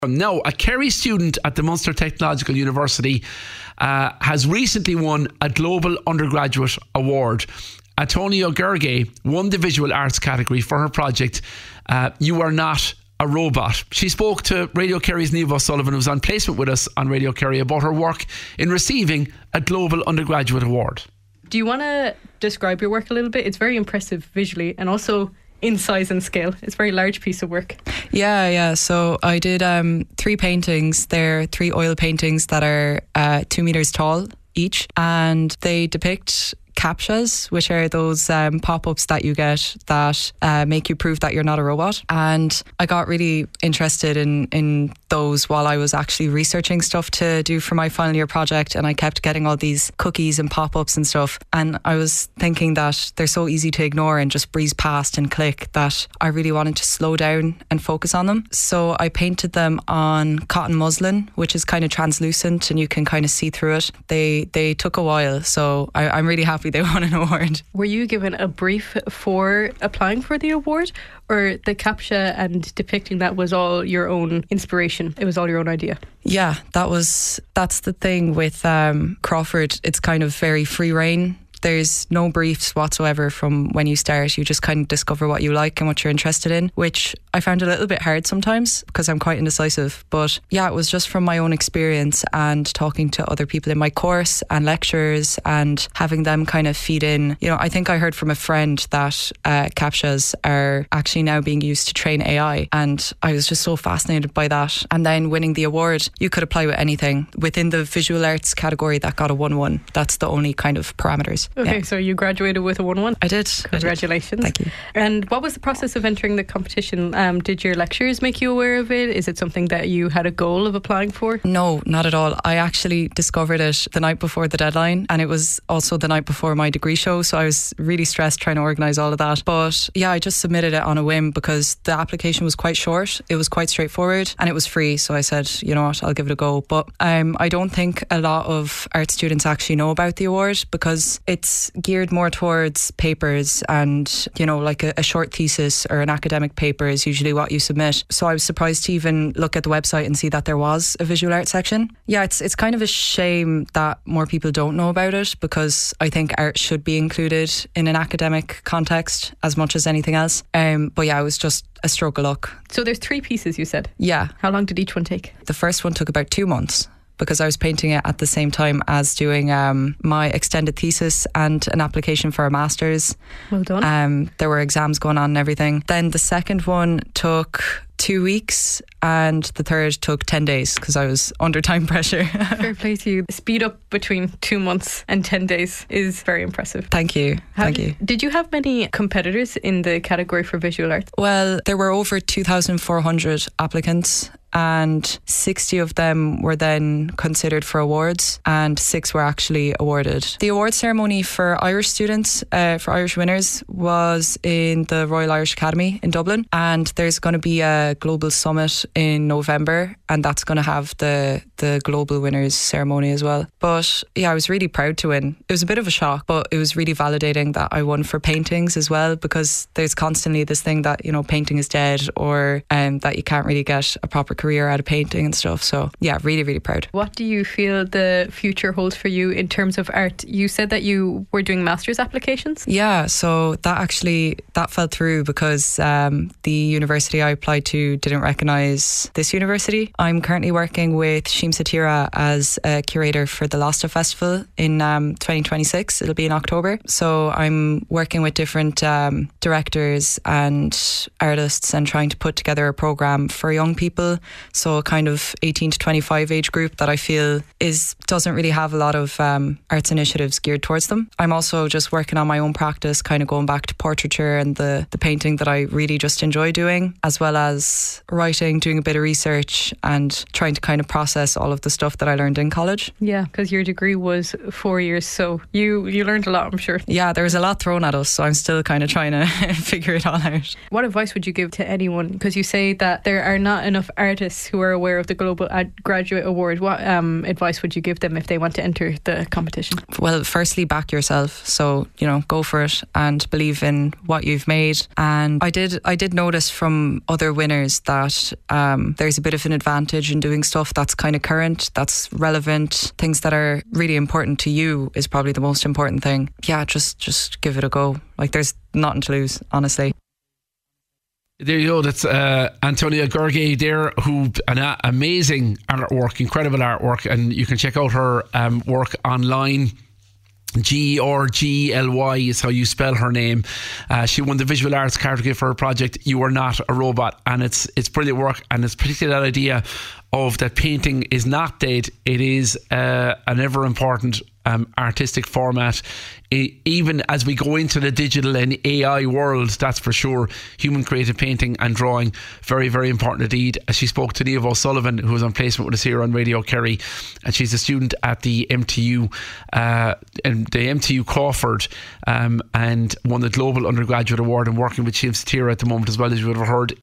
Now, a Kerry student at the Munster Technological University has recently won a Global Undergraduate Award. Antonia Gergely won the visual arts category for her project, You Are Not a Robot. She spoke to Radio Kerry's Niamh O'Sullivan, who was on placement with us on Radio Kerry, about her work in receiving a Global Undergraduate Award. Do you want to describe your work a little bit? It's very impressive visually and also in size and scale. It's a very large piece of work. Yeah. So I did 3 paintings. They're 3 oil paintings that are 2 meters tall each, and they depict CAPTCHAs, which are those pop-ups that you get that make you prove that you're not a robot. And I got really interested in those while I was actually researching stuff to do for my final year project, and I kept getting all these cookies and pop-ups and stuff, and I was thinking that they're so easy to ignore and just breeze past and click that I really wanted to slow down and focus on them. So I painted them on cotton muslin, which is kind of translucent and you can kind of see through it. They took a while, so I'm really happy they won an award. Were you given a brief for applying for the award, or the CAPTCHA and depicting that was all your own inspiration? It was all your own idea? Yeah, that's the thing with Crawford. It's kind of very free reign. There's no briefs whatsoever from when you start. You just kind of discover what you like and what you're interested in, which I found a little bit hard sometimes because I'm quite indecisive. But yeah, it was just from my own experience and talking to other people in my course and lecturers and having them kind of feed in. You know, I think I heard from a friend that CAPTCHAs are actually now being used to train AI, and I was just so fascinated by that. And then winning the award, you could apply with anything within the visual arts category that got a 1-1. That's the only kind of parameters. Okay, yeah. So you graduated with a 1-1. I did. Congratulations. Thank you. And what was the process of entering the competition? Did your lecturers make you aware of it? Is it something that you had a goal of applying for? No, not at all. I actually discovered it the night before the deadline, and it was also the night before my degree show, so I was really stressed trying to organise all of that. But yeah, I just submitted it on a whim because the application was quite short. It was quite straightforward and it was free, so I said, you know what, I'll give it a go. But I don't think a lot of art students actually know about the award because it's geared more towards papers, and you know, like a short thesis or an academic paper is usually what you submit. So I was surprised to even look at the website and see that there was a visual art section. Yeah, it's kind of a shame that more people don't know about it, because I think art should be included in an academic context as much as anything else. But yeah, it was just a stroke of luck. So there's 3 pieces, you said? Yeah. How long did each one take? The first one took about 2 months, because I was painting it at the same time as doing my extended thesis and an application for a master's. Well done. There were exams going on and everything. Then the second one took 2 weeks, and the third took 10 days because I was under time pressure. Fair play to you. Speed up between 2 months and 10 days is very impressive. Thank you. Thank you. Did you have many competitors in the category for visual arts? Well, there were over 2,400 applicants, and 60 of them were then considered for awards, and 6 were actually awarded. The award ceremony for Irish students, for Irish winners, was in the Royal Irish Academy in Dublin, and there's going to be a global summit in November, and that's going to have the global winners ceremony as well. But yeah, I was really proud to win. It was a bit of a shock, but it was really validating that I won for paintings as well, because there's constantly this thing that, you know, painting is dead, or that you can't really get a proper career out of painting and stuff. So yeah, really, really proud. What do you feel the future holds for you in terms of art? You said that you were doing master's applications? Yeah, so that fell through because the university I applied to didn't recognise this university. I'm currently working with Shim Satira as a curator for the Losta Festival in 2026. It'll be in October. So I'm working with different directors and artists and trying to put together a programme for young people. So a kind of 18 to 25 age group that I feel doesn't really have a lot of arts initiatives geared towards them. I'm also just working on my own practice, kind of going back to portraiture and the painting that I really just enjoy doing, as well as writing, doing a bit of research and trying to kind of process all of the stuff that I learned in college. Yeah, because your degree was 4 years, so you learned a lot, I'm sure. Yeah, there was a lot thrown at us, so I'm still kind of trying to figure it all out. What advice would you give to anyone? Because you say that there are not enough artists who are aware of the Global Graduate Award. What advice would you give them if they want to enter the competition? Well, firstly, back yourself. So, you know, go for it and believe in what you've made. And I did notice from other winners that there's a bit of an advantage advantage in doing stuff that's kind of current, that's relevant, things that are really important to you is probably the most important thing. Yeah, just give it a go. Like, there's nothing to lose, honestly. There you go. That's Antonia Gurgay there, who an amazing artwork, incredible artwork, and you can check out her work online. Gurgly is how you spell her name. She won the visual arts category for her project You Are Not a Robot, and it's brilliant work, and it's particularly that idea of that painting is not dead. It is an ever important artistic format. Even as we go into the digital and AI world, that's for sure. Human creative painting and drawing, very, very important indeed. She spoke to Niamh O'Sullivan, who was on placement with us here on Radio Kerry, and she's a student at the MTU Crawford, and won the Global Undergraduate Award, and working with James Tira at the moment as well, as you would have heard